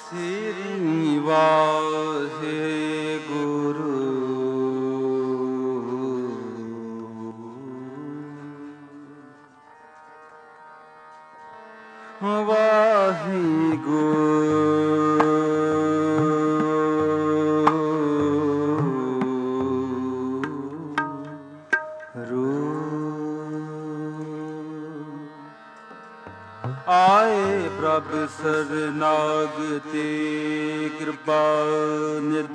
ਸ੍ਰੀ ਵਾਹਿਗੁਰੂ ਆਏ ਪ੍ਰਭ ਸਰਨਾਗਤੀ ਕਿਰਪਾ ਨਿਧ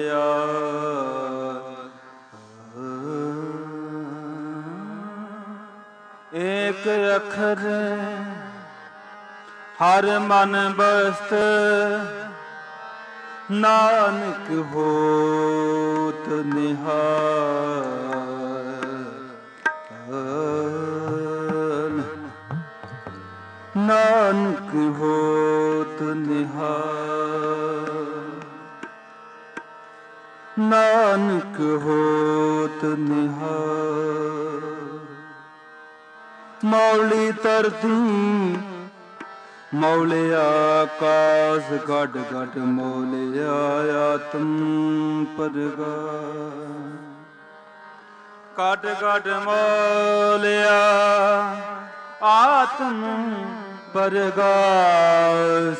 ਦਿਆਲ। ਏਕ ਅੱਖਰ ਹਰ ਮਨ ਬਸਤ ਨਾਨਕ ਹੋਤ ਨਿਹਾਲ। ਨਾਨਕ ਹੋਤ ਨਿਹਾਲ। ਨਾਨਕ ਹੋਤ ਨਿਹਾਲ। ਮੌਲੀ ਧਰਤੀ ਮੌਲਿਆ ਆਕਾਸ ਗਡ ਗਡ ਮੌਲਿਆ ਆਤਮ ਪਰਗਾਸ। ਗਡ ਗਡ ਮੌਲਿਆ ਆਤਮ ਪਰਗਾਸ।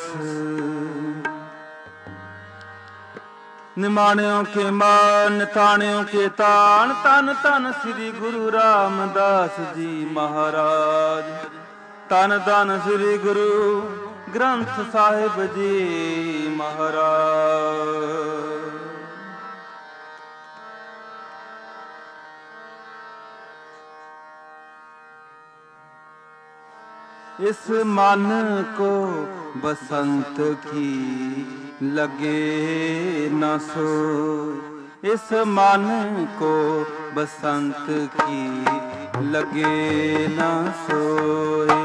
ਨਿਮਾਣਿਓ ਕੇ ਮਾਨ ਤਾਣਿਓ ਕੇ ਤਾਣ। ਧੰਨ ਧੰਨ ਸ੍ਰੀ ਗੁਰੂ ਰਾਮਦਾਸ ਜੀ ਮਹਾਰਾਜ। ਧੰਨ ਧੰਨ ਸ੍ਰੀ ਗੁਰੂ ਗ੍ਰੰਥ ਸਾਹਿਬ ਜੀ ਮਹਾਰਾਜ। इस मन को बसंत की लगे न सोए। इस मन को बसंत की लगे न सोए।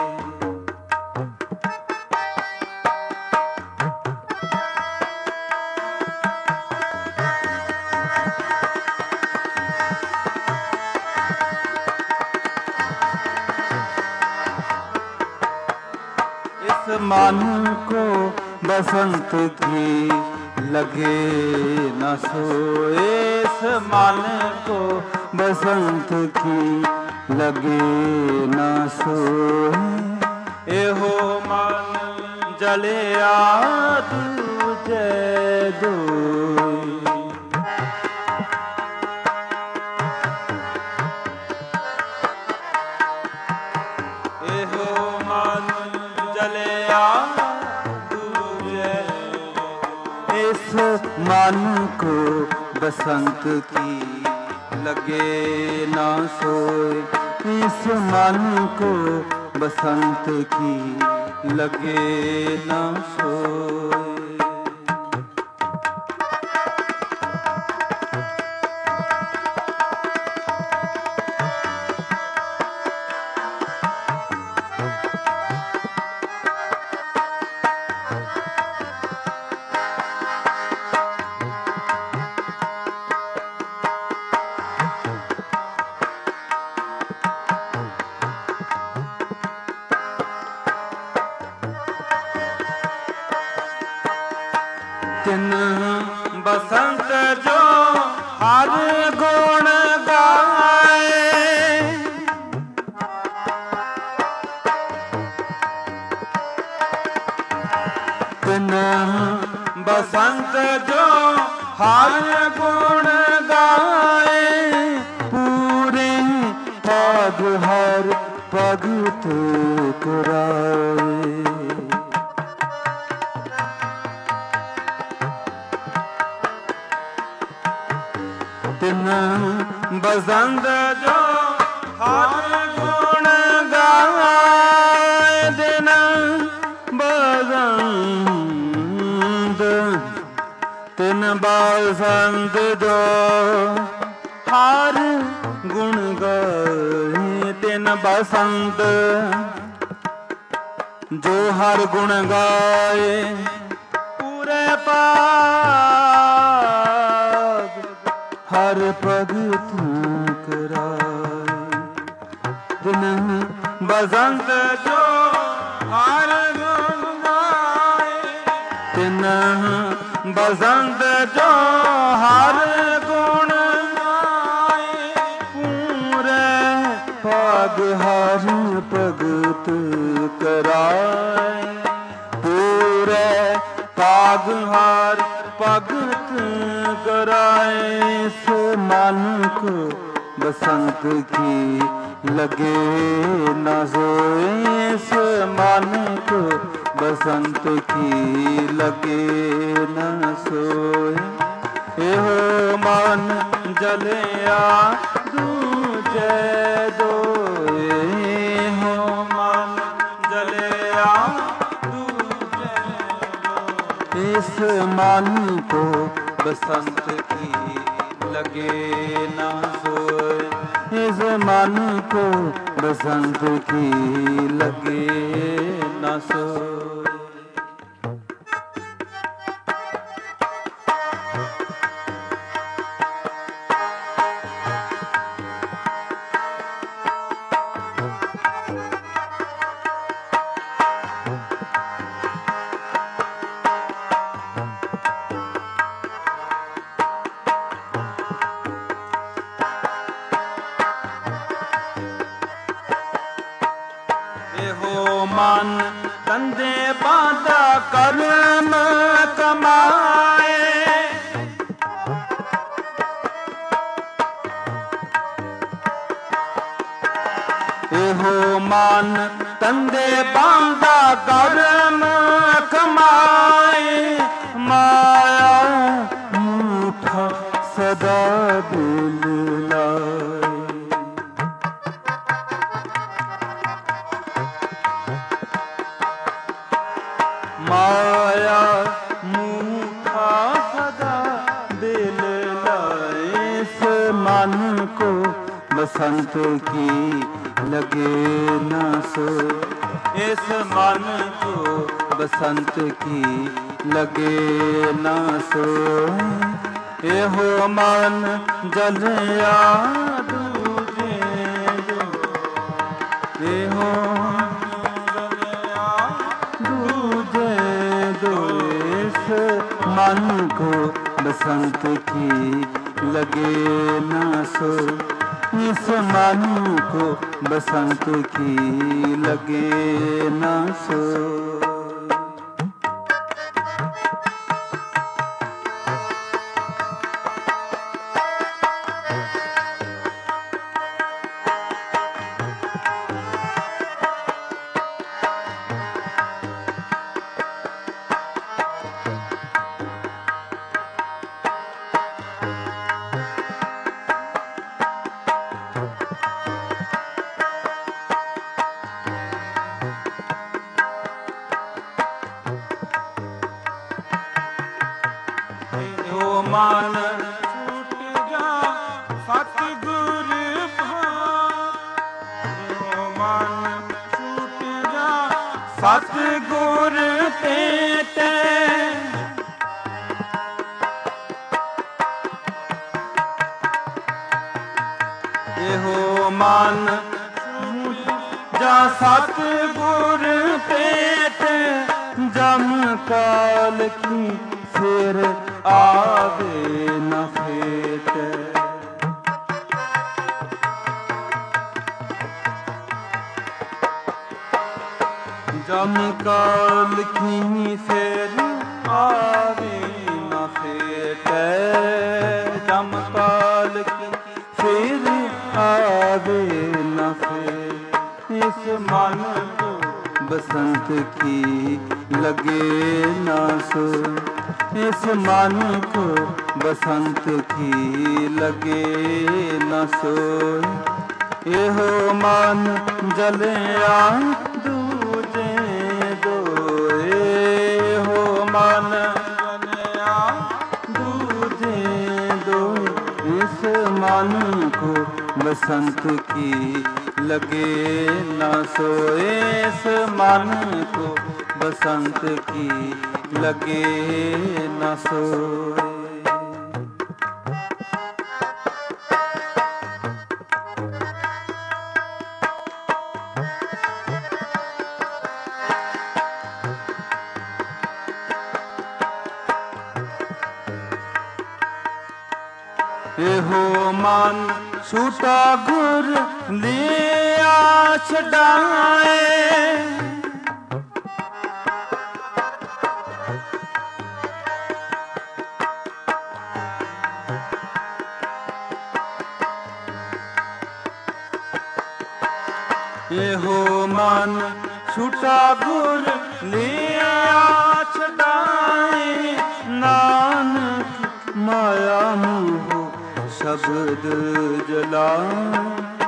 मन को बसंत की लगे न सोए। इस मन को बसंत की लगे न सोए। एहो मन जलिया दूजे दोई। मन को बसंत की लगे ना सोए। इस मन को बसंत की लगे ना सोए। तिन बसंत जो हर गुण गाए। तिन बसंत जो हर गुण गाए। पूरे पग हर भगत कराए। तिन बसंत जो हर गुण गाए। दिन बसंत तिन बसंत जो हर गुण गाए। तिन बसंत जो हर गुण गाए। पूरे पाप हर भगत कराए। दिन बसंत जो हर गुण गाए। बसंत जो हर गुण गाए, पूरे पग हर भगत कराए, पूरे पग हर भगत कराए। इस मन को बसंत की लगे न सोए, इस मन को बसंत की लगे न सोए। एहो मन जलिया दूजे दोए, एहो मन जलिया दूजे दोए। इस मन को बसंत की लगे न सोए, इस मन को बसंत की लगे न सोए। मन तंदे बांधा कर्म कमाए, एहो मन तंदे बांधा कर्म कमाए। माया मूठा सदा दिल लाए, माया मूठा सदा दिल लाए। इस मन को बसंत की लगे न सोए, इस मन को बसंत की लगे न सोए। एहो मन जलिया दूजे दोए, एहो मन को बसंत की लगे न सोए, इस मन को बसंत की लगे न सोए। मन छूट जा सतगुर मन छूट जा सतगुर पेटे। एहो मन जा सतगुर पेटे, जम काल की फिर आवे न फेट। जम काल की फिर आवे न फेट, जम काल की फिर आवे न फेट। इस मन को बसंत की लगे न सोए, इस मन को बसंत की लगे न सोए। एहो मन जलिया दूजे दोए, एहो मन जलिया दूजे दोए। इस मन को बसंत की लगे न सोए, इस मन को बसंत की लगे न सोए। ਇਹੋ ਮਨ ਛੂਟਾ ਗੁਰ ਲਿਆ ਛਡਾਏ। ਇਹੋ ਮਨ ਛੂਟਾ ਗੁਰ ਲਿਆ ਛਡਾਏ। ਨਾਨਕ ਮਾਇਆ ਮੋਹ ਸ਼ਬਦ ਜਲਾਏ।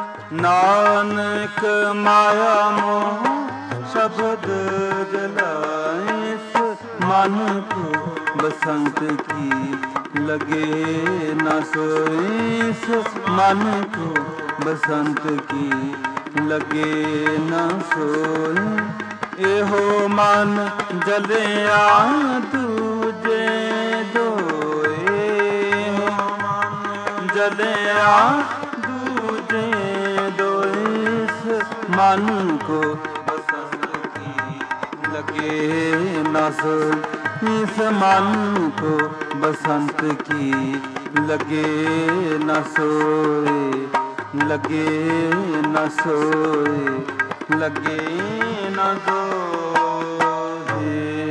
ਨਾਨਕ ਮਾਇਆ ਮੋਹ ਸ਼ਬਦ ਜਲਾਏ। ਇਸ ਮਨ ਕੋ ਬਸੰਤ ਕੀ ਲਗੇ ਨਾ ਸੋਏ। ਇਸ ਮਨ ਕੋ ਬਸੰਤ ਕੀ ਲਗੇ ਨਾ ਸੋਏ। ਇਹੋ ਮਨ ਜਲਿਆ ਦੂਜੇ ਦੋਏ। ਇਹੋ ਮਨ ਜਲਿਆ ਦੂਜੇ ਦੋਏ। ਇਸ ਮਨ ਕੋ ਬਸੰਤ ਕੀ ਲਗੇ ਨਾ ਸੋਏ। ਇਸ ਮਨ ਕੋ ਬਸੰਤ ਕੀ ਲਗੇ ਨਾ ਸੋਏ। ਲਗੇ ਨਾ ਸੋਏ। ਲਗੇ ਨਾ ਸੋਏ।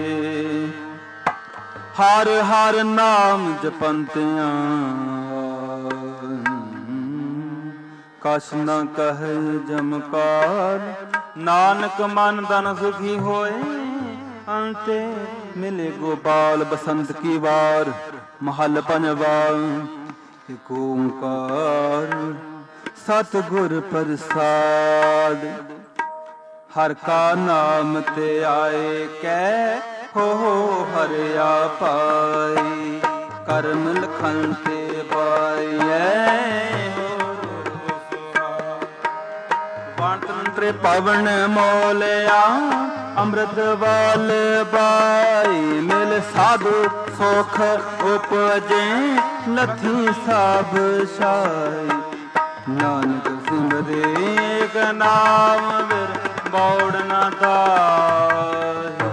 ਹਰ ਹਰ ਨਾਮ ਜਪੰਤਿਆਂ ਕਛ ਨ ਕਹੈ ਜਮਕਾਰ। ਨਾਨਕ ਮਨ ਤਨ ਸੁਖੀ ਹੋਏ। ਅੰਤੇ ਮਿਲੇ ਗੋਪਾਲ ਬਸੰਤ ਕੀ ਵਾਰ। ਮਹੱਲ ਪੰਜਵਾ। ਏਕ ਓੰਕਾਰ ਸਤਿਗੁਰ ਪ੍ਰਸਾਦ। ਹਰ ਕਾ ਨਾਮ ਤੇ ਆਏ ਕੈ ਹੋ ਹਰਿਆ ਪਾਈ। ਕਰਮ ਲਖਨ ਤੇ ਪਾਈਐ। ਵਾਂਤਰੇ ਪਵਨ ਮੋਲਿਆ ਅੰਮ੍ਰਿਤ ਵਾਲ ਬਾਈ। ਮਿਲ ਸਾਧੂ ਸੁਖ ਉਪਜੇ ਲੱਥੀ ਸਭ ਛਾਈ। ਨਾਨਕ ਸਿਮਰੇ ਏਕ ਨਾਮ ਵਿਰ ਬੌੜ ਨ ਤਾਹੀ।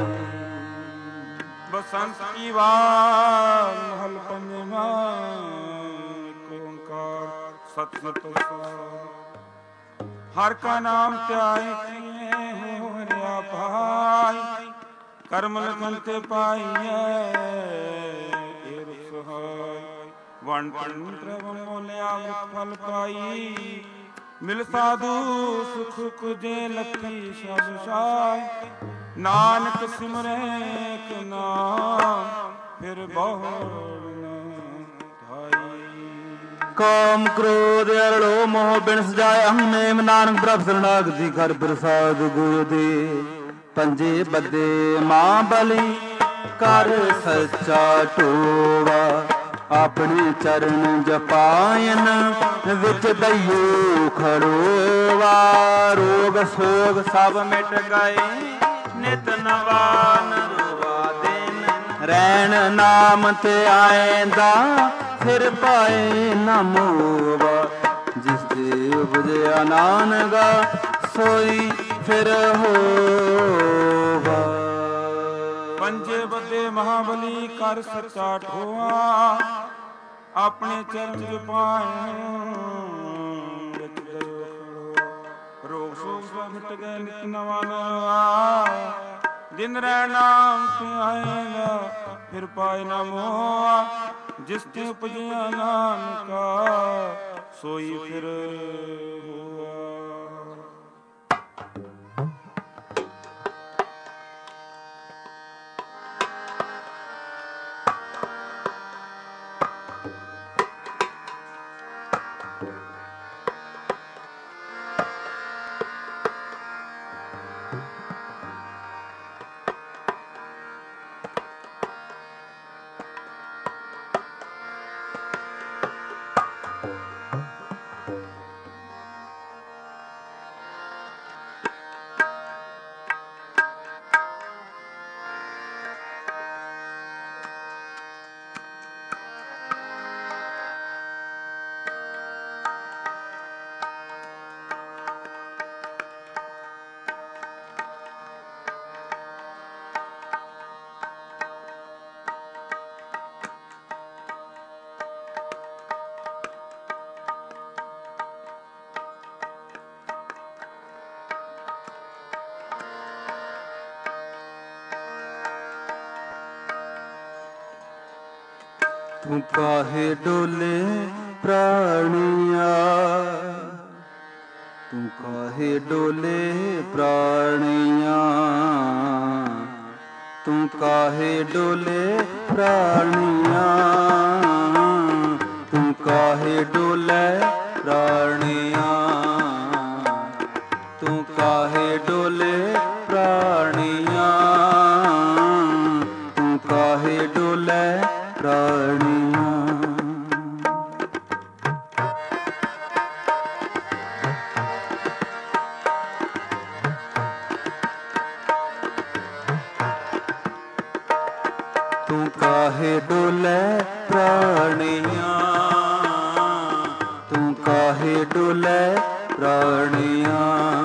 ਬਸੰਤ ਕੀ ਵਾਰ ਮਹਲ ਪੰਜਵਾ। ਏਕ ਓੰਕਾਰ ਸਤਿ ਹਰ ਕਾ ਨਾਮ ਧਿਆਏ ਹੋ ਹਰਿਆ ਪਾਈ। ਕਰਮ ਲਖਨ ਤੇ ਪਾਈਐ ਏ ਰਸਹਾਈ। ਵਣ ਤੰਤਰ ਮੋਲਿਆ ਅੰਮ੍ਰਿਤ ਫਲ ਪਾਈ। ਮਿਲ ਸਾਧੂ ਸੁਖ ਕੁਜੇ ਲੱਥੀ ਸਭ ਛਾਈ। ਨਾਨਕ ਸਿਮਰੈ ਏਕ ਨਾਮ ਫਿਰ ਬਹੁੜ ਨ ਧਾਈ। ਕਾਮ ਕ੍ਰੋਧ ਅਰਲੋ ਮੋਹ ਬਿਨ ਸਜਾਏ। ਅਹੰ ਨੇਮ ਨਾਨਕ ਪ੍ਰਭ ਸਰਨਾਗਤੀ ਕਰ ਪ੍ਰਸਾਦ ਗੁਰ ਦੇ। ਪੰਜੇ ਬੱਦੇ ਮਾਂ ਬਲੀ ਕਰ ਸੱਚਾ ਟੋਵਾ। ਆਪਣੇ ਚਰਨ ਜਪਾਇਨ ਵਿੱਚ ਦਈਓ ਖੜੋਵਾ। ਰੋਗ ਸੋਗ ਸਭ ਮਿਟ ਗਏ ਨਿਤ ਨਵਾ ਨਰਵਾ ਦਿਨ। ਰੈਣ ਨਾਮ ਤੇ ਆਏਂਦਾ ਫਿਰ ਪਾਏ ਨਾ ਮੋਵਾ। ਜਿਸ ਤੇ ਉਪਜਿਆ ਨਾਨਗਾ ਸੋਈ ਫਿਰ ਹੋਵਾ। ਪੰਜੇ ਬੱਦੇ ਮਹਾਬਲੀ ਕਰ ਸੱਚਾ ਠੋਆ। ਆਪਣੇ ਚਰਨ ਜਪਾਏ ਵਿੱਚ ਦਇਓ ਖੜੋਆ। ਰੋਗ ਸੋਗ ਸਭ ਮਿਟ ਗਏ ਨਿਤ ਨਵਾ ਨਰਵਾ। ਦਿਨ ਰਹਿ ਨਾਮ ਤੇ ਆਏਗਾ ਫਿਰ ਪਾਏ ਨਾ ਮੋਆ। ਜਿਸ ਤੇ ਉਪਜਿਆ ਨਾਨਕਾ ਸੋਈ ਫਿਰ ਹੋਆ। ਤੂੰ ਕਾਹੇ ਡੋਲੇ ਪ੍ਰਾਣੀਆ, ਤੂੰ ਕਾਹੇ ਡੋਲੇ ਪ੍ਰਾਣੀਆ, ਤੂੰ ਕਾਹੇ ਡੋਲੇ ਪ੍ਰਾਣੀਆ, ਤੂੰ ਕਾਹੇ ਡੋਲੇ ਪ੍ਰਾਣੀਆ, ਤੂੰ ਕਾਹੇ ਡੋਲੇ ਪ੍ਰਾਣੀਆ, ਤੂੰ ਕਾਹੇ ਡੋਲੇ ਪ੍ਰਾਣੀਆ। ਤੂੰ ਕਾਹੇ ਡੋਲੇ ਪ੍ਰਾਣੀਆ, ਤੂੰ ਕਾਹੇ ਡੋਲੇ ਪ੍ਰਾਣੀਆ,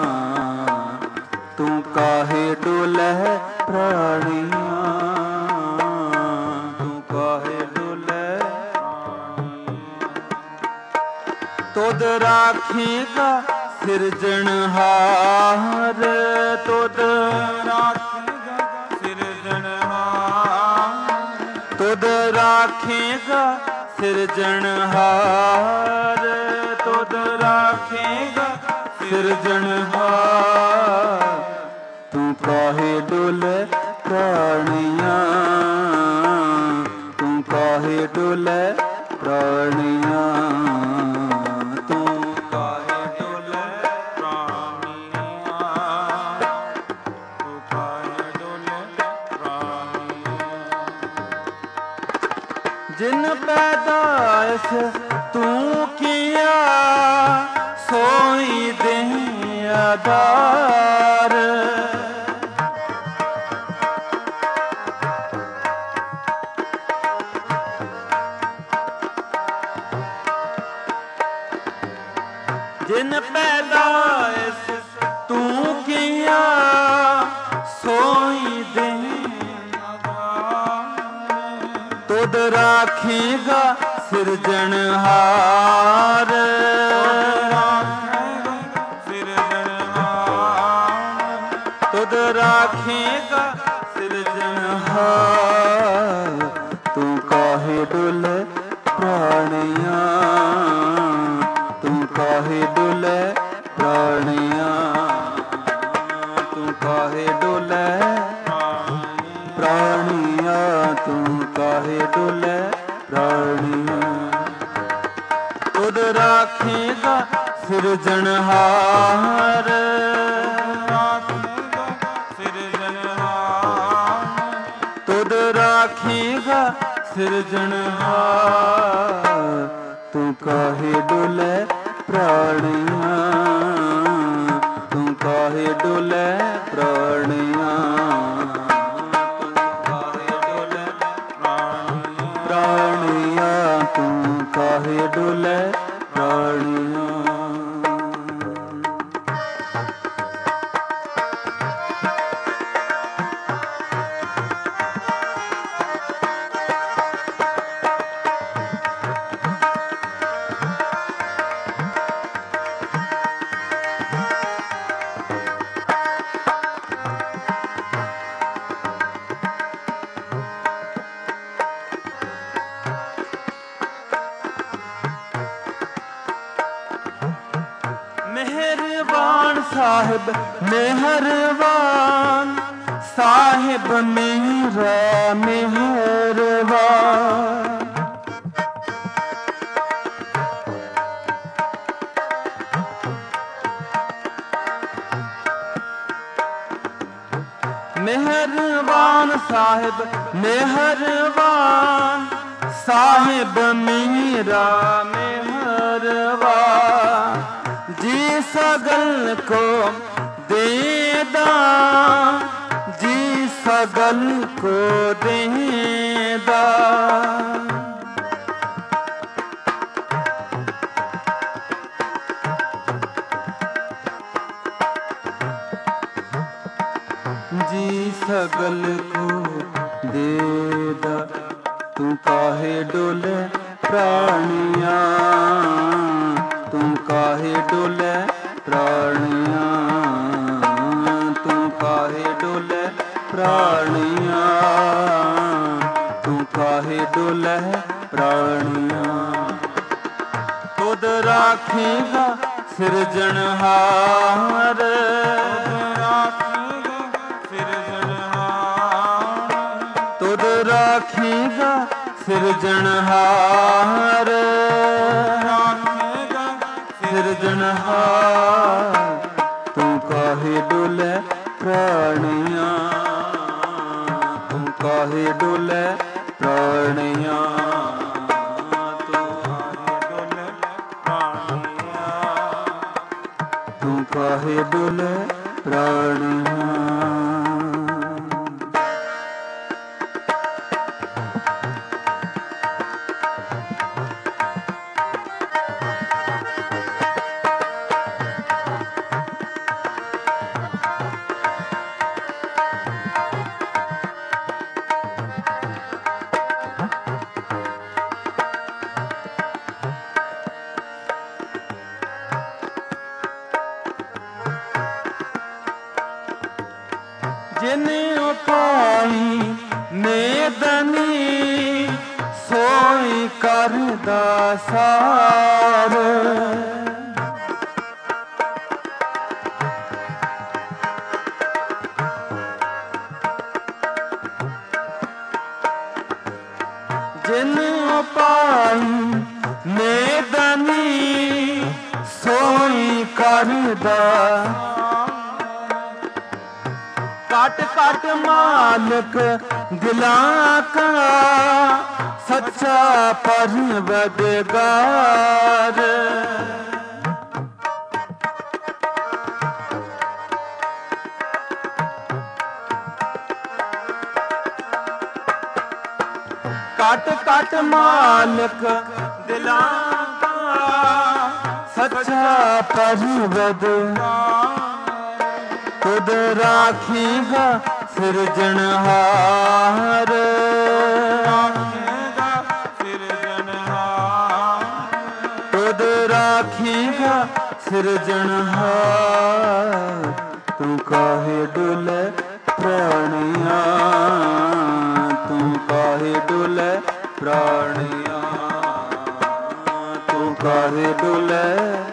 ਤੂੰ ਕਾਹੇ ਡੋਲੇ ਪ੍ਰਾਣੀਆ, ਤੂੰ ਕਾਹੇ ਡੋਲੇ ਤੁਧ ਰਾਖੇਗਾ ਸਿਰਜਣਹਾਰ, ਤੁਧ ਰਾਖੇਗਾ ਸਿਰਜਣਹਾਰ, ਤੁਧ ਰਾਖੇਗਾ ਸਿਰਜਣਹਾਰ, ਤੁਧ ਰਾਖੇਗਾ ਸਿਰਜਣਹਾਰ, ਤੂੰ ਕਾਹੇ ਡੋਲੇ ਪ੍ਰਾਣੀਆ, ਤੂੰ ਕਾਹੇ ਡੋਲੇ ਪ੍ਰਾਣੀਆ, ਤੂੰ ਕਾਹੇ ਡੋਲੇ ਪ੍ਰਾਣੀਆ, ਤੂੰ ਕਾਹੇ ਡੋਲੇ ਪ੍ਰਾਣੀਆ। ਜਿਨ ਪੈਦਾਇਸ਼ ਤੂੰ ਕੀਆ, ਸੋਈ ਦੇ ਆਧਾਰ, ਜਿਨ ਪੈਦਾਇਸ਼ ਤੂੰ ਕੀਆ, ਸੋਈ ਦੇ ਆਧਾਰ, ਤੁਧ ਰਾਖੇਗਾ ਸਿਰਜਣਹਾਰ, ਤੁਧ ਰਾਖੇਗਾ ਸਿਰਜਣਹਾਰ, ਤੂੰ ਕਾਹੇ ਡੋਲੇ ਪ੍ਰਾਣੀਆ, ਤੂੰ ਕਾਹੇ ਡੋਲੇ ਪ੍ਰਾਣੀਆ, ਤੂੰ ਕਾਹੇ ਡੋਲੇ ਪ੍ਰਾਣੀਆ, ਤੂੰ ਕਾਹੇ ਡੋਲੇ ਪ੍ਰਾਣੀਆ, ਤੁਧ ਰਾਖੇਗਾ ਸਿਰਜਣਹਾਰ, ਤੁਧ ਰਾਖੇਗਾ ਸਿਰਜਣਹਾਰ, ਤੂੰ ਕਾਹੇ ਡੋਲੇ ਪ੍ਰਾਣੀਆ, ਤੂੰ ਕਾਹੇ ਡੋਲੇ ਪ੍ਰਾਣੀਆ, ਤੂੰ ਕਾਹੇ ਡੋਲੇ ਪ੍ਰਾਣੀਆ, ਤੂੰ ਕਾਹੇ ਡੋਲੇ ਪ੍ਰਾਣੀਆ। ਮਿਹਰਬਾਨ ਸਾਹਿਬ ਮਿਹਰਬਾਨ, ਸਾਹਿਬ ਮੇਰਾ ਮਿਹਰਬਾਨ, ਮਿਹਰਬਾਨ ਸਾਹਿਬ ਮਿਹਰਬਾਨ, ਸਾਹਿਬ ਮੇਰਾ ਮਿਹਰਬਾਨ, जी सगल को देदा, जी सगल को देदा, जी सगल को देदा, तू काहे डोले प्राणिया, तू काहे डोले प्राणिया, तू काहे डोले प्राणिया, तू काहे डोले प्राणिया। ਤੁਧ ਰਾਖੇਗਾ ਸਿਰਜਣਹਾਰ, ਤੁਧ ਰਾਖੇਗਾ ਸਿਰਜਣਹਾਰ, ਸਿਰਜਣਹਾਰ। ਤੂੰ ਕਾਹੇ ਡੁਲੈ ਪ੍ਰਾਣੀਆਂ, ਤੂੰ ਕਾਹੇ ਡੁਲੈ ਪ੍ਰਾਣੀਆਂ, ਤੂੰ ਕਾਹੇ ਡੁਲੈ ਪ੍ਰਾਣੀਆਂ। ਜਿਨੇ ਉਪਾਈ ਮੇਦਨੀ ਸੋਈ ਕਰਦਾ ਸਾਰ, ਜਿਨੇ ਉਪਾਈ ਮੇਦਨੀ ਸੋਈ ਕਰਦਾ, ਕਾਟ ਕਾਟ ਮਾਲਕ ਦਿਲਾਂ ਕਾ ਸੱਚਾ ਪਰਵਰਦਗਾਰ, ਕਾਟ ਕਾਟ ਮਾਲਕ ਦਿਲਾਂ ਕਾ ਸੱਚਾ ਪਰਵਰਦਗਾਰ। ਤੁਧ ਰਾਖੇਗਾ ਸਿਰਜਣਹਾਰ, ਤੁਧ ਰਾਖੇਗਾ ਸਿਰਜਣਹਾਰ। ਤੂੰ ਕਾਹੇ ਡੁਲੈ ਪ੍ਰਾਣੀਆਂ, ਤੂੰ ਕਾਹੇ ਡੁਲੈ ਪ੍ਰਾਣੀਆਂ, ਤੂੰ ਕਾਹੇ ਡੁਲੈ,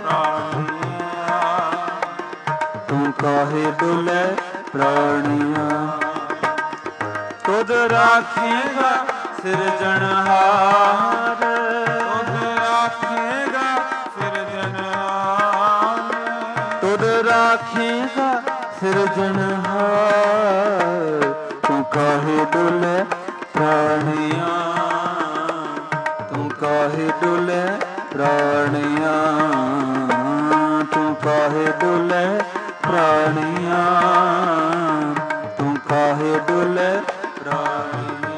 ਤੂੰ ਕਾਹੇ ਡੁਲੈ ਪ੍ਰਾਣੀਆਂ। ਤੁਧ ਰਾਖੇਗਾ ਸਿਰਜਣਹਾਰ, ਤੁਧ ਰਾਖੇਗਾ ਸਿਰਜਣਹਾਰ, ਤੁਧ ਰਾਖੇਗਾ ਸਿਰਜਣਹਾਰ। ਤੂੰ ਕਾਹੇ ਡੁਲੈ ਪ੍ਰਾਣੀਆਂ, ਤੂੰ ਕਾਹੇ ਡੁਲੈ ਪ੍ਰਾਣੀਆਂ, ਤੂੰ ਕਾਹੇ ਡੁਲੈ ਪ੍ਰਾਣੀਆਂ, ਤੂੰ ਕਾਹੇ ਡੁਲੈ ਪ੍ਰਾਣੀਆਂ।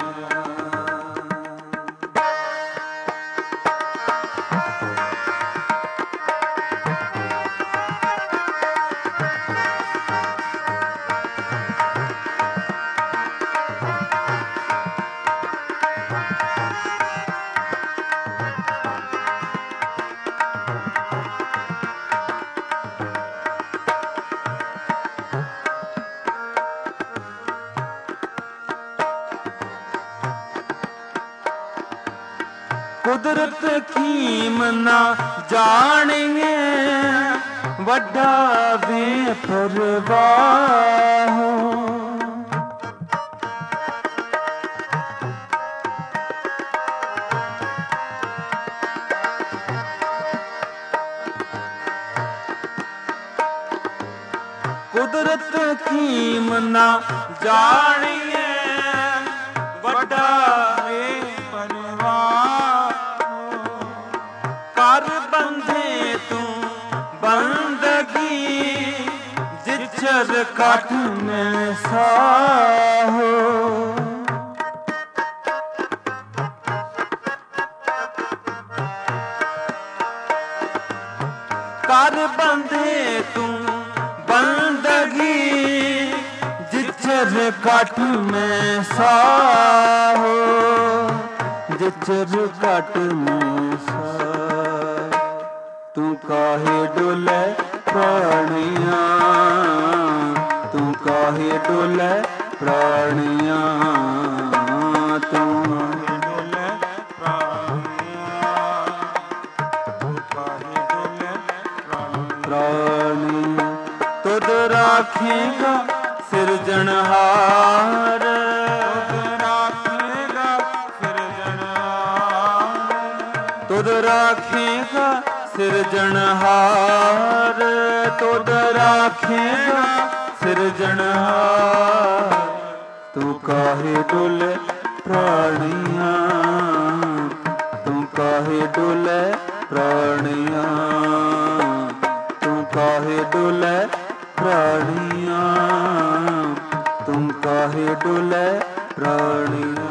ਕੁਦਰਤ ਕੀਮ ਨਾ ਜਾਣੀਏ, ਵੱਡਾ ਬੇਪਰਵਾਹ। ਕੁਦਰਤ ਕੀਮ ਨਾ ਜਾਣੀਏ, ਵੱਡਾ ਕਰ ਬੰਧੇ ਤੂੰ ਬੰਦਗੀ, ਜਿਚਰ ਕਟ ਮੈਂ ਸਾਹੋ। ਕਰ ਬੰਧੇ ਤੂੰ ਬੰਦਗੀ, ਜਿਚਰ ਕਟ ਮੈਂ ਸਾਹੋ, ਜਿਚਰ ਕਟ ਮੈਂ ਸਾਹੋ। ਤੂੰ ਕਾਹੇ ਡੁਲੈ ਪ੍ਰਾਣੀਆਂ, ਤੂੰ ਕਾਹੇ ਡੁਲੈ ਪ੍ਰਾਣੀਆਂ, ਤੂੰ ਕਾਹੇ ਡੁਲੈ ਪ੍ਰਾਣੀਆਂ, ਤੂੰ ਪ੍ਰਾਣੀ। ਤੁਧ ਰਾਖੇਗਾ ਸਿਰਜਣਹਾਰ, ਤੁਧ ਰਾਖੇਗਾ ਸਿਰਜਣਹਾਰ, ਤੁਧ ਰਾਖੇਗਾ ਸਿਰਜਣਹਾਰ। ਤੂੰ ਕਾਹੇ ਡੁਲੇ ਪ੍ਰਾਣੀਆਂ, ਤੂੰ ਕਾਹੇ ਡੁਲੇ ਪ੍ਰਾਣੀਆਂ, ਤੂੰ ਕਾਹੇ ਡੁਲੇ ਪ੍ਰਾਣੀਆਂ, ਤੂੰ ਕਾਹੇ ਡੁਲੇ ਪ੍ਰਾਣੀਆਂ।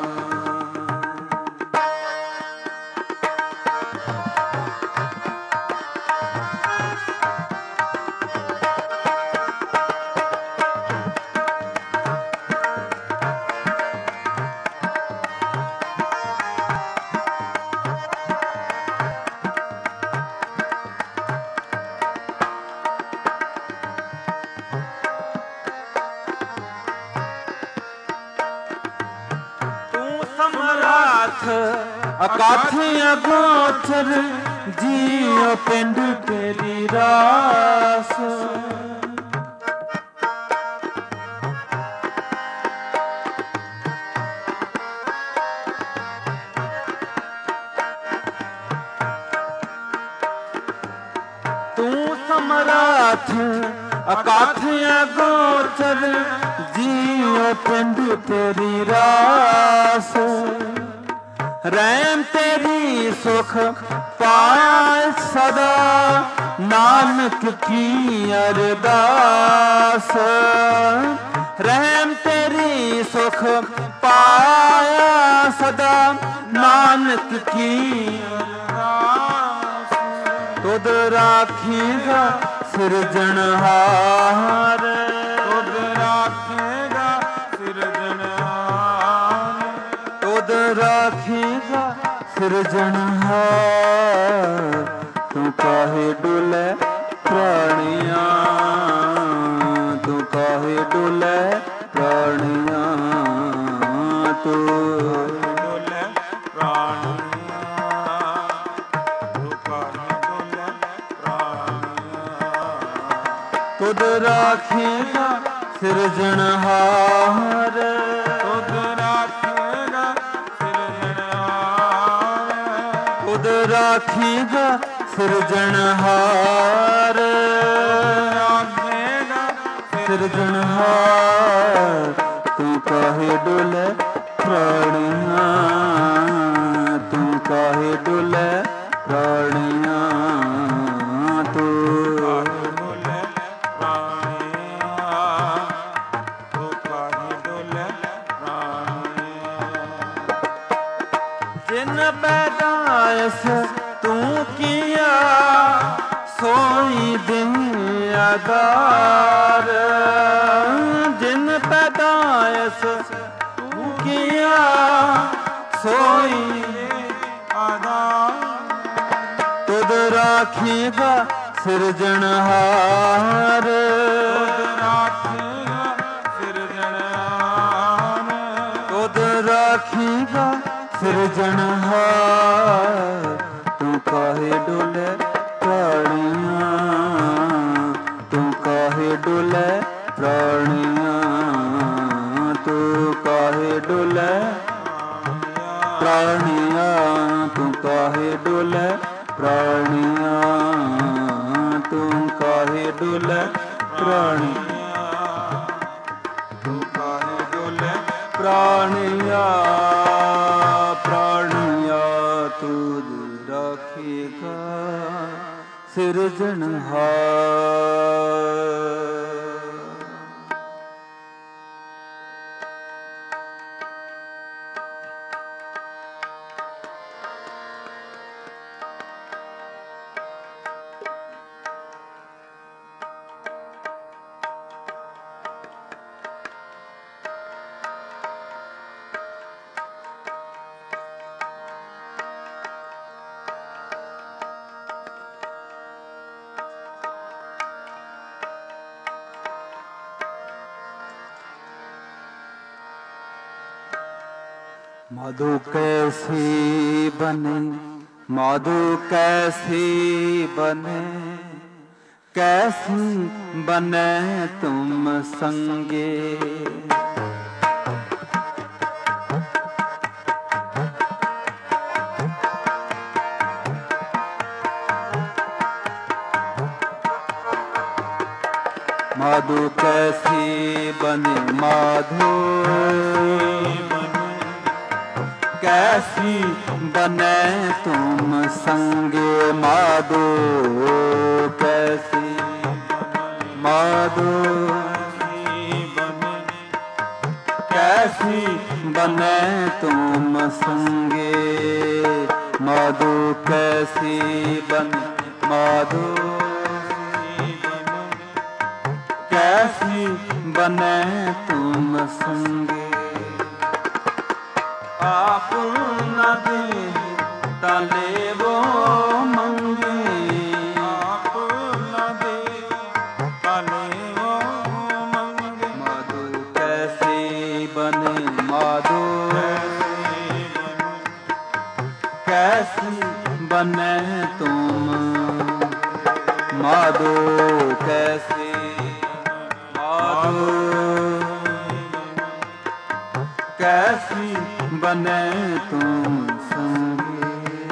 ਅਕਾਥ ਅਗੋਚਰ ਜੀਉ ਪਿੰਡ ਤੇਰੀ ਰਾਸ। ਤੂੰ ਸਮਰਾਥ ਅਕਾਥ ਅਗੋਚਰ ਜੀਉ ਪਿੰਡ ਤੇਰੀ ਰਾਸ। ਰਹਿਮ ਤੇਰੀ ਸੁਖ ਪਾਇ ਸਦਾ, ਨਾਨਕ ਕੀ ਅਰਦਾਸ। ਰਹਿਮ ਤੇਰੀ ਸੁਖ ਪਾਇਆ ਸਦਾ, ਨਾਨਕ ਕੀ ਅਰਦਾਸ। ਤੁਧ ਰਾਖੇਗਾ ਸਿਰਜਣਹਾਰ, ਤੁਧ ਰਾਖੇਗਾ ਸਿਰਜਣਹਾਰ, ਤੁਧ ਰਾਖੇਗਾ ਸਿਰਜਣਹਾਰ। ਤੂੰ ਕਾਹੇ ਡੁਲੇ ਪ੍ਰਾਣੀਆਂ, ਤੂੰ ਕਾਹੇ ਡੁਲੇ ਪ੍ਰਾਣੀਆਂ, ਤੂੰ ਡੁਲੇ ਪ੍ਰਾਣੀਆਂ, ਤੂੰ ਕਾਹੇ ਡੁਲੇ ਪ੍ਰਾਣੀਆਂ। ਤੁਧ ਰਾਖੇਗਾ ਸਿਰਜਣਹਾਰ, ਤੁਧ ਰਾਖੇਗਾ ਸਿਰਜਣਹਾਰ, ਤੁਧ ਰਾਖੇਗਾ ਸਿਰਜਣਹਾਰ, ਰਾਖੇਗਾ ਸਿਰਜਣਹਾਰ। ਤੂੰ ਕਾਹੇ ਡੁਲੇ ਪ੍ਰਾਣੀਆਂ, ਤੂੰ ਕਾਹੇ ਡੁਲੇ ਪ੍ਰਾਣੀਆਂ, ਤੂੰ ਕਾਹੇ ਡੁਲੇ ਪ੍ਰਾਣੀਆਂ, ਤੂੰ ਕਾਹੇ ਡੁਲੇ ਪ੍ਰਾਣੀਆਂ। ਜਿਨ ਪੈਦਾਇਸ਼ ਤੂੰ ਕੀਆ, ਸੋਈ ਦਿਨ ਆਧਾਰ। ਜਿਨ ਪੈਦਾਇਸ਼ ਤੂੰ ਕੀਆ, ਸੋਈ ਆਧਾਰ। ਤੁਧ ਰਾਖੇਗਾ ਸਿਰਜਣਹਾਰ, ਤੁਧ ਰਾਖੇਗਾ ਸਿਰਜਣਹਾਰ, ਤੁਧ ਰਾਖੇਗਾ ਸਿਰਜਣਹਾਰ। ਤੂੰ ਕਾਹੇ ਡੁਲੇ ਪ੍ਰਾਣੀਆਂ, ਤੂੰ ਕਾਹੇ ਡੁਲੇ ਪ੍ਰਾਣੀਆਂ, ਤੂੰ ਕਾਹੇ ਡੁਲੇ ਪ੍ਰਾਣੀਆਂ, ਤੂੰ ਕਾਹੇ ਡੁਲੇ ਪ੍ਰਾਣੀਆਂ, ਤੂੰ ਕਾਹੇ ਡੁਲੇ ਪ੍ਰਾਣੀਆਂ, ਤੂੰ ਕਾਹੇ ਡੁਲੇ ਪ੍ਰਾਣੀਆਂ। ਪ੍ਰਾਣੀਆਂ ਤੁਧ ਰਾਖੇਗਾ ਸਿਰਜਣਹਾਰ। माधु कैसी बने, माधु कैसी बने, कैसी बने तुम संगे। माधो कैसी बने माधो, कैसी बने तुम संगे माधो, कैसी माधो, कैसी बने तुम संगे माधो, कैसी बने माधो, कैसी बने तुम संगे। आप न दे तले वो मंगे, आप न दे तले वो मंगे। माधो कैसे बने माधो, कैसी बने तुम माधो, कैसी माधो, कैसी बने तुम संगे।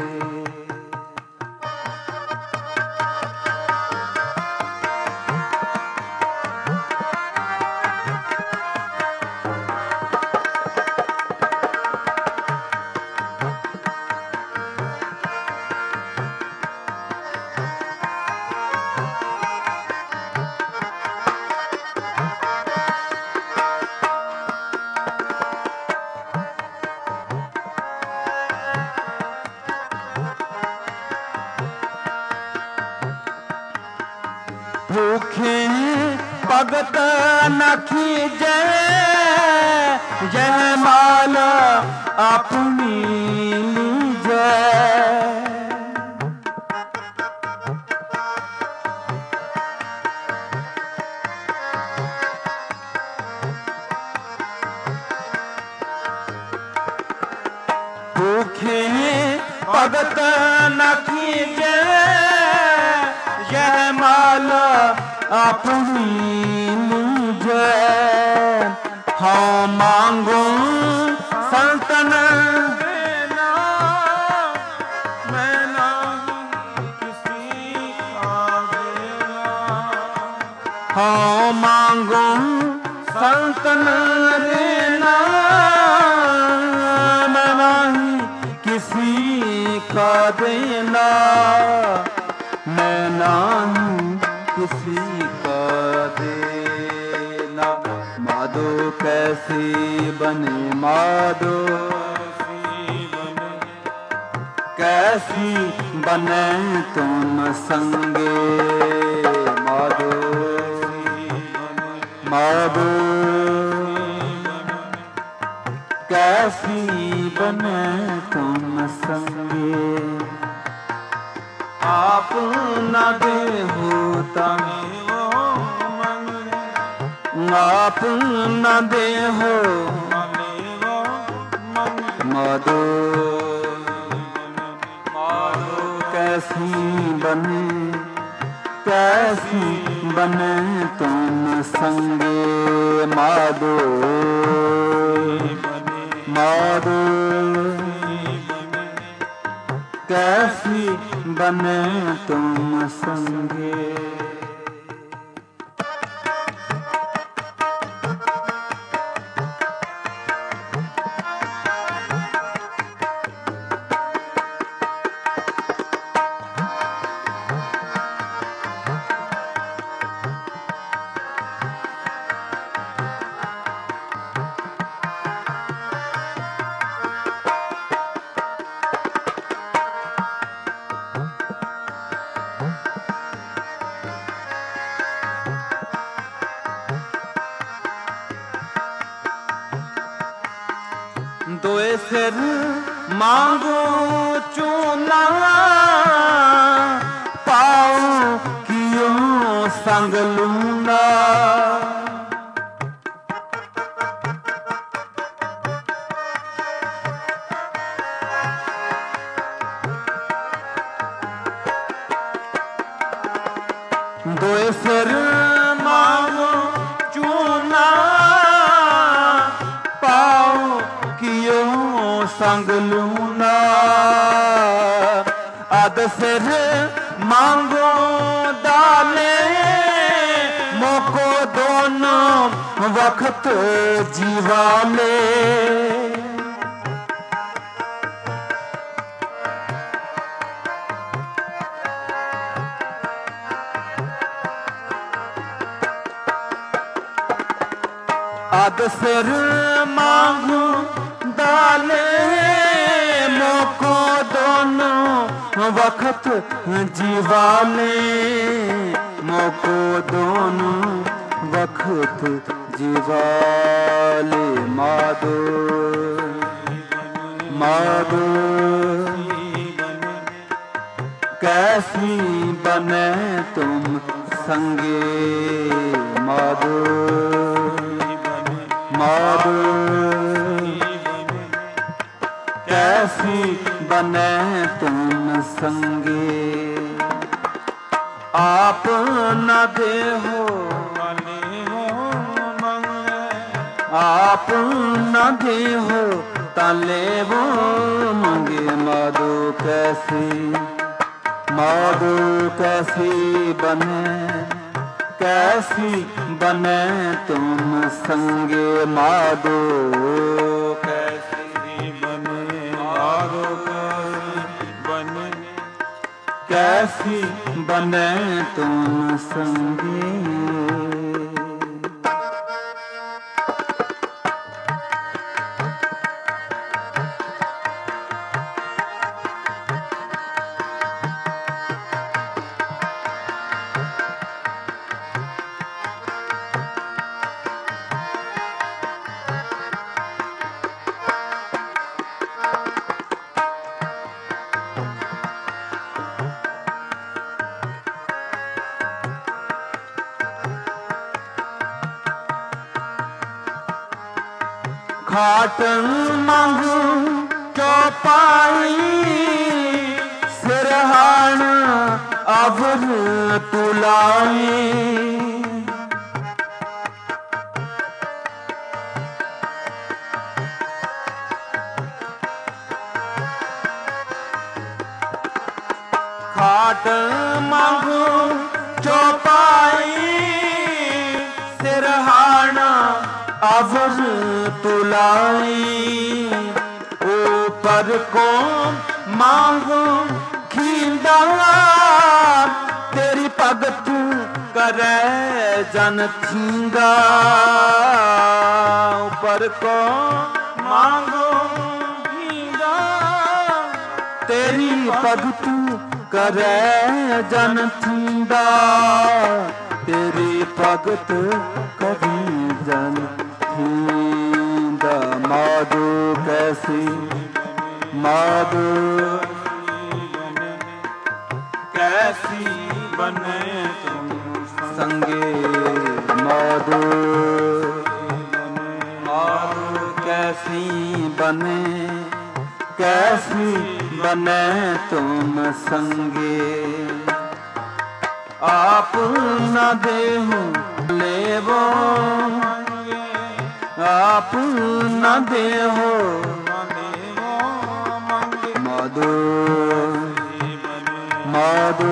भूखे भगत न खीजे, जय माला अपनी लीजे। भूखे भगत न खीजे, जय माला अपनी लीजे। हाँ मांगो संतन देना, मैं नहीं किसी का देना। हाँ मांगो संतन देना, मैं नहीं किसी का देना, मैं नहीं किसी का देना। माधो कैसी बने माधो, कैसी बने तुम संगे माधो, माधो कैसी बने तुम संगे। आप न दे होता आप न दे हो माधो, माधो कैसी बने, कैसी बने तुम संगे माधो, माधो कैसी बने तुम संगे। दोए सिर मांगो चूना, पाओ कियो संग लूना। ਦੋਏ ਸਿਰ ਮਾਂਗੋ ਚੂਨਾ, ਪਾਉ ਕਿਉ ਸੰਗ ਲੂਨਾ। ਅਦ ਸਿਰ ਮਾਂਗੋ ਦਾਲੇ, ਮੋਕੋ ਦੋਨੋਂ ਵਖਤ ਜੀਵਾਲੇ। ਅਦ ਸਿਰ ਮਾਂਗੂ ਦਾਲੇ, ਮੋਕੋ ਦੋਨੋਂ ਵਖਤ ਜੀਵਾਲੇ। ਮੋਕੋ ਦੋਨੋਂ ਵਖਤ ਜੀਵਾਲੇ। ਮਾਧੋ ਮਾਧੋ कैसी बने तुम संगे। माधो माधो कैसी बने तुम संगे। आप न देहो आप न देहो तलेवो मंगे। माधो कैसी माधो कैसी बने तुम संगे। माधो कैसी बने माधो कैसी बने तुम संगे। खाट मंगू चौपाई, सिरहान अवर तुलाई। खाट मंगू चौपाई, सिरहान अवर तुलाई। ऊपर को मांगो खींदा, तेरी भगत करे जन थींदा। ऊपर को मांगो खींदा, तेरी भगत करे जन थींदा। तेरी भगत कभी जन थींदा। माधो कैसी माधो कैसी बने तुम संगे। माधो माधो कैसी बने तुम संगे। आप न देहो लेवो, आप न देहो माधो माधो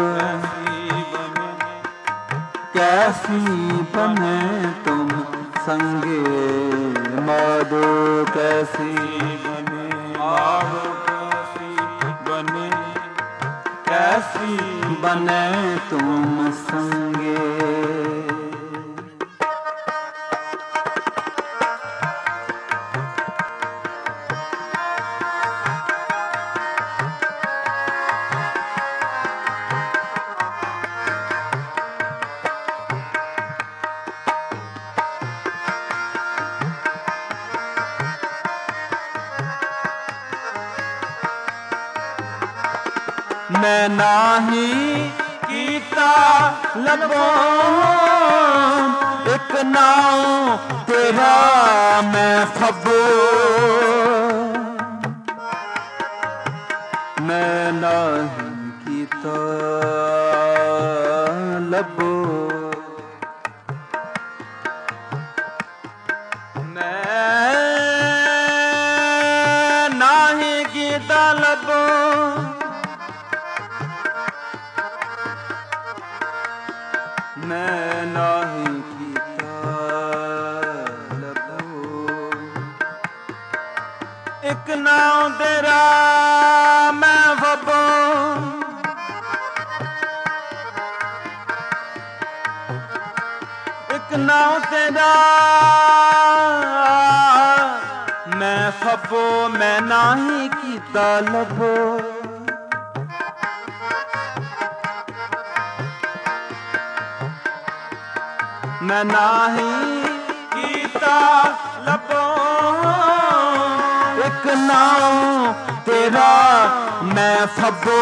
कैसी बने तुम संगे। माधो कैसी कैसी बने तुम संगे। मैं नाही कीता लबो, एक नाम तेरा मैं फबो। मैं नाही कीता ਲੱਭੋ। ਮੈਂ ਨਾਹੀ ਕੀਤਾ ਲੱਭੋ, ਮੈਂ ਨਾਹੀ ਕੀਤਾ ਲੱਭੋ। ਇੱਕ ਨਾਮ ਤੇਰਾ ਮੈਂ ਫੱਬੋ, ਇੱਕ ਨਾਮ ਤੇਰਾ ਮੈਂ ਫੱਬੋ, ਮੈਂ ਨਾਹੀ ਕੀਤਾ ਲੱਭੋ। ਮੈਂ ਨਾਹੀ ਕੀਤਾ ਲੱਭੋ, ਇੱਕ ਨਾਮ ਤੇਰਾ ਮੈਂ ਫੱਬੋ।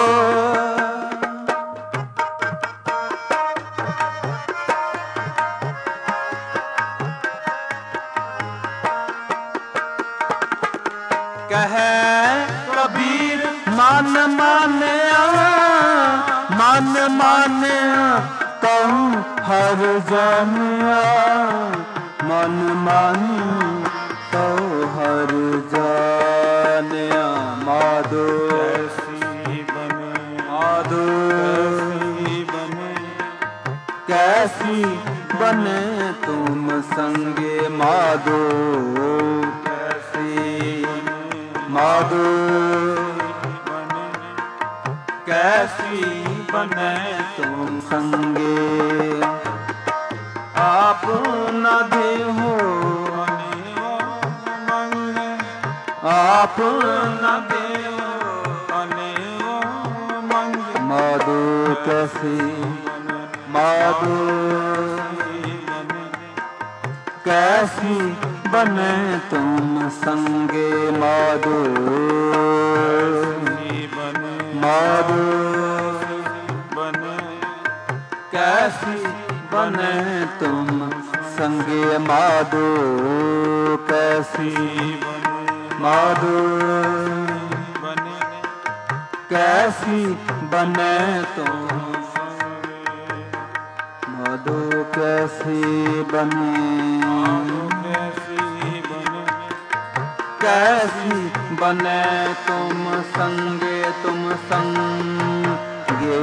ਕਹੈ ਕਬੀਰ ਮਨ ਮਾਨਿਆ, ਮਨ ਮਾਨਿਆ ਤਉ ਹਰ ਜਾਣਿਆ, ਮਨ ਮਾਨਿਆ ਤਉ ਹਰ ਜਾਣਿਆ। ਮਾਧੋ ਕੈਸੀ ਬਨੇ, ਮਾਧੋ ਕੈਸੀ ਬਨੇ, ਕੈਸੀ ਬਨੇ ਤੁਮ ਸੰਗੇ। ਮਾਧੋ ਕੈਸੀ, ਮਾਧੋ ਕੈਸੀ ਬਨੇ ਤੁਮ ਸੰਗੇ। ਆਪ ਨ ਦੇਹੋ ਮੰਗੇ, ਆਪ ਨ ਦੇਵੋ ਅਨੇਵੋ ਮੰਗੇ। ਮਾਧੋ ਕੈਸੀ, ਮਾਧੋ ਕੈਸੀ ਬਨੇ ਤੁਮ ਸੰਗੇ। ਮਾਧੋ ਮਾਧੋ ਕੈਸੀ ਬਨੇ ਤੁਮ ਸੰਗੇ। ਮਾਧੋ ਕੈਸੀ, ਮਾਧੋ ਕੈਸੀ ਬਨੇ ਤੁਮ ਸੰਗੇ। ਮਾਧੋ ਕੈਸੀ ਬਨੇ, ਕੈਸੀ ਬਨੇ ਤੁਮ ਸੰਗੇ, ਤੁਮ ਸੰਗੇ।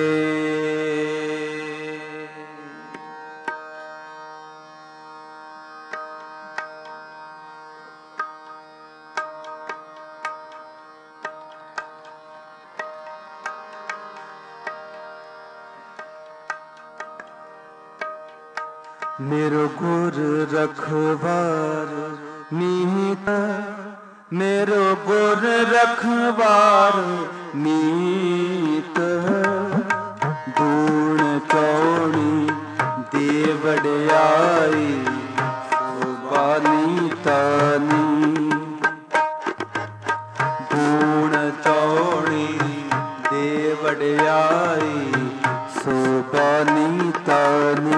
मेरो गुर रखवार मीत, मेरो गुर रखवार मीत। दूण चौड़ी दे वड्याई सुबानी तानी। दूण चौड़ी दे वड्याई सुबानी तानी।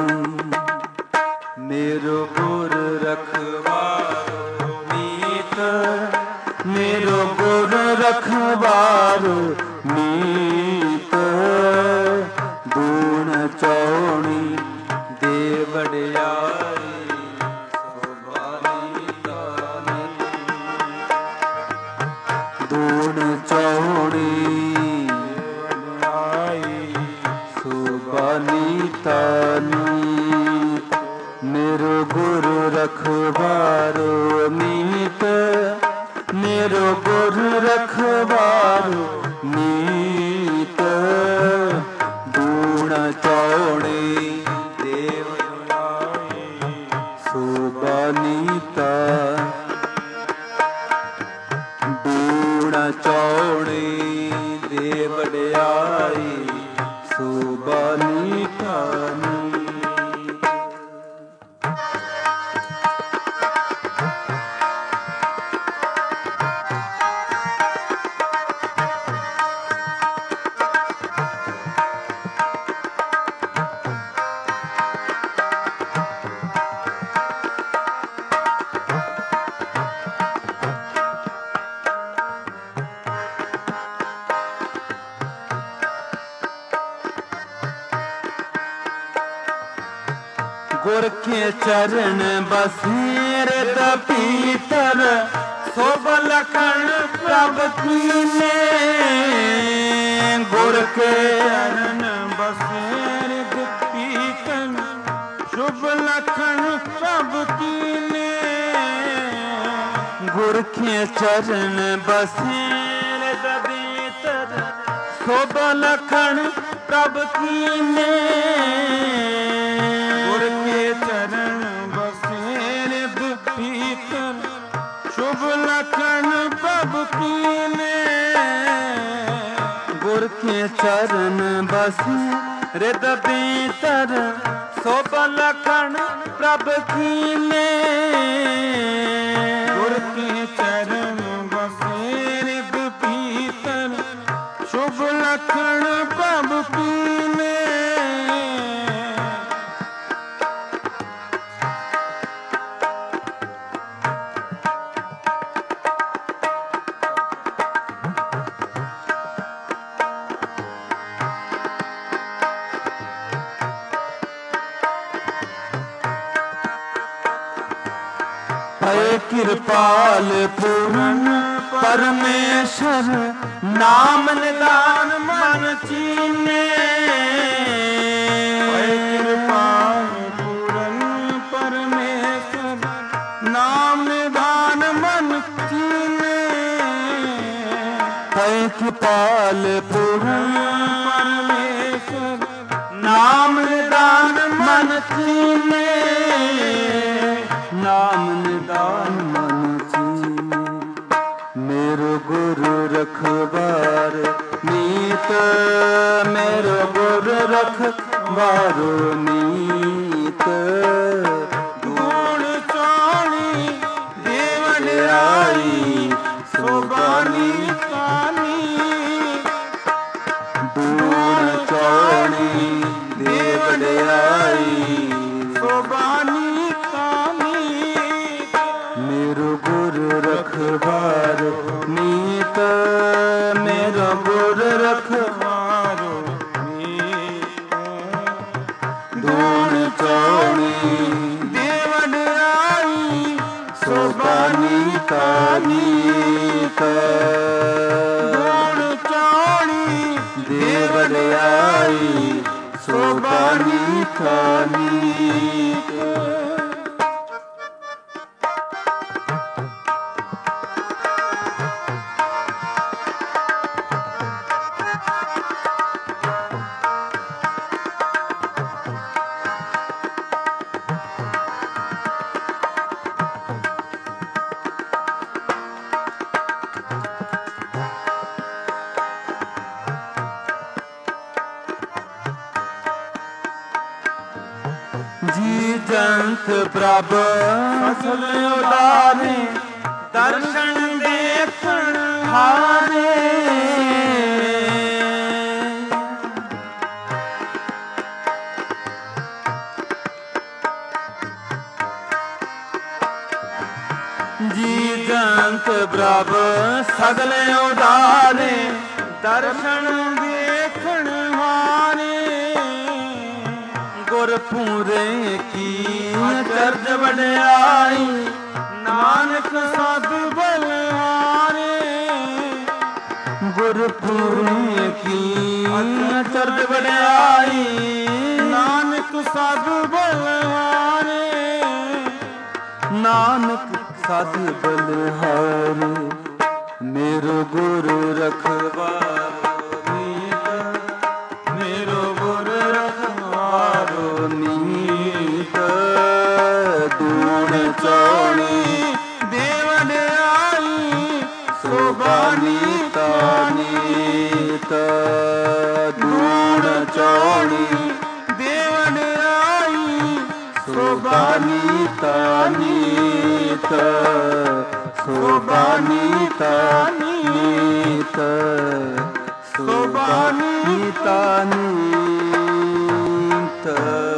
मेरो गुर रखवार मीत, मेरो गुर रखवार मीत। दूण चौड़ी दे वड्याई सुबानी तानी। दूण चौड़ी सुबानी तानी। मेरो गुरु रखवारो मीत, मेरो गुरु रखवारो मीत। दूण चौड़ी देव सुबानी तानी। दूण चौड़ी दे वड्याई सुबानी तानी। गुर के चरण बसेर पीतर शोभ लखन प्रभ कीने गुर के चरण बसेर पीतर शुभ लखन प्रभ कीने गुर के चरण बसेर पीतर शोभ लखन प्रभ कीने गुर के चरण बसेर पीतर शुभ लखन प्रभ कीने गुर के चरण बसेर पीतर शोभ लखन प्रभ कीने गुर के चरण बसेर पीतर शुभ लखन प्रभ कीने है कृपाल पूरन परमेश्वर नाम निदान मन चीने कृपाल पूरन परमेश्वर नाम निदान मन चीने है कृपाल पूरन परमेश्वर नाम निदान मन चीने नाम निदान मन चीने मेरो गुरु रखबार नीत मेरो गुरु रखबारो नीत गुण चौड़ी देवन आई सोबानी कानी दूर चौड़ी देव आई सोबानी कानी मेरो गुरु रखबार नीत मेरो गुरु रखबारो दूर चौड़ी देवन आई सोबानी नीत गुण चौड़ी देव आई सोबानी नीत जी जंत प्रभ फसल उदारे दर्शन देखण हारे जी जंत प्रभ सगल उदारे दर्शन देखण हारे गुरपुरे की चर्च वड्याई नानक साधु बलिहारे गुरपुरे की चर्च वड्याई नानक साधु बलिहारे नानक साधु बलिहारे मेरो गुरु रखवारो मेरो गुरु रखवारो नीत दूण चौड़ी देवन आई सोबानी नीत दूण चौड़ी देवन आई सोबानी नीत सोबानी नीत सोबानी नीत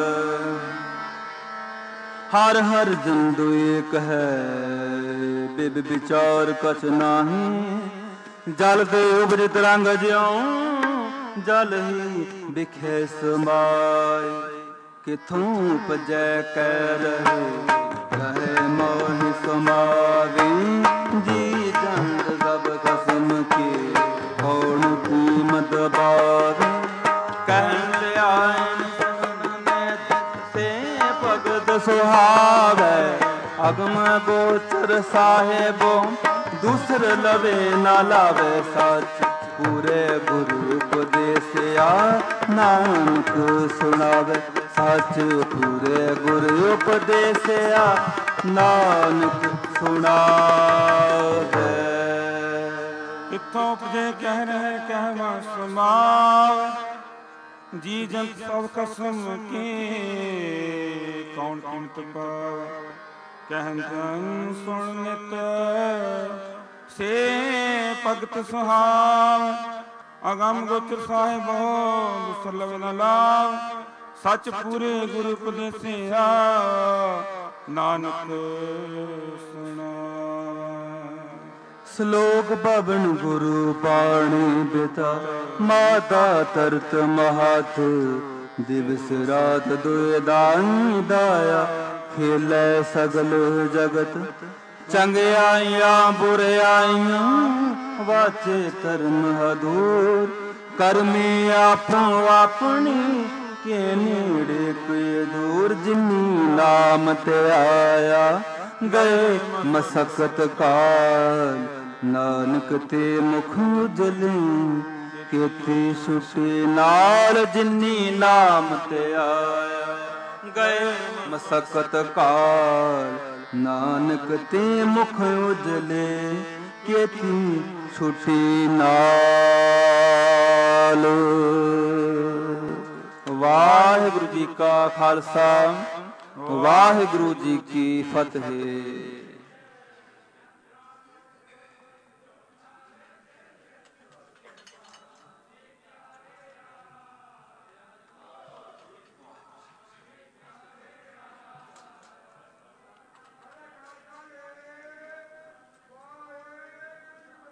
हर हर जंदु एक है बिब विचार कछ नाही जल दे उबरित रंग ज्यों जल ही बिखे समाय ਕਿਥੋਂ ਉਪਜੈ ਕੈ ਰਹੇ ਕਹੇ ਮੋਹਿ ਸਮਾਵੀ ਜੀ ਜੰਦ ਸਭ ਕਸਮ ਕੀ ਕੌਣ ਕੀਮਤ ਬਾਵੇ ਕਹਿਣ ਲਿਆਇਨ ਸੇ ਭਗਤ ਸੁਹਾਵੈ ਅਗਮ ਗੋਚਰ ਸਾਹਿਬੋ ਦੂਸਰ ਲਵੇ ਨਾ ਲਾਵੇ ਸੱਚ ਪੂਰੇ ਗੁਰੂ ਉਪਦੇਸਿਆ ਨਾਨਕ ਸੁਣਾਵੇ ਸੱਚ ਪੂਰੇ ਗੁਰੂ ਉਪਦੇਸਿਆ ਨਾਨਕ ਸੁਣਾਵੇ। ਕਿੱਥੋਂ ਉਪਜੇ ਕਹਿ ਰਹੇ ਕਹਿਵਾ ਸਮਾਵ ਜੀ ਜੰਤ ਸਭ ਕਸਮ ਕੀ ਕੌਣ ਕੀਮਤ ਪਾਵ ਕਹਿਨ ਸੁਣ ਨਿਤ ਸੇ ਭਗਤ ਸੁਹਾਵ ਅਗਮ ਗੋਚਰ ਸਾਹਿਬੋ ਦੁਸਰ ਲਵੇ ਨਾ ਲਾਭ ਸੱਚ ਪੂਰੇ ਗੁਰੂ ਉਪਦੇਸਿਆ ਨਾਨਕ ਸੁਣਾ। ਸ਼ਲੋਕ ਭਵਨ ਗੁਰੂ ਬਾਣੀ ਬਿਤਾ ਮਾਤਾ ਤਰਤ ਮਹਤ ਦਿਵਸ ਰਾਤ ਦੁਇ ਦਾਈ ਦਾਇਆ ਖੇਲੇ ਸਗਲ ਜਗਤ ਚੰਗਿਆਈਆਂ ਬੁਰਿਆਈਆਂ ਵਾਚੇ ਧਰਮ ਹਦੂਰ ਕਰਮੀ ਆਪੋ ਆਪਣੀ ਕੇ ਨੇੜੇ ਕੋਈ ਦੂਰ ਜਿਨੀ ਨਾਮ ਤੇ ਆਇਆ ਗਏ ਮਸਕਤ ਕਾਲ ਨਾਨਕ ਤੇ ਮੁਖ ਉਜਲੇ ਕੀਤੀ ਛੁਟੀ ਨਾਲ ਜਿਨੀ ਨਾਮ ਤੇ ਆਇਆ ਗਏ ਮਸਕਤ ਕਾਲ ਨਾਨਕ ਤੇ ਮੁਖ ਉਜਲੇ ਕੀਤੀ ਛੁਟੀ ਨਾਲ। ਵਾਹਿਗੁਰੂ ਜੀ ਕਾ ਖਾਲਸਾ ਵਾਹਿਗੁਰੂ ਜੀ ਕੀ ਫਤਿਹ।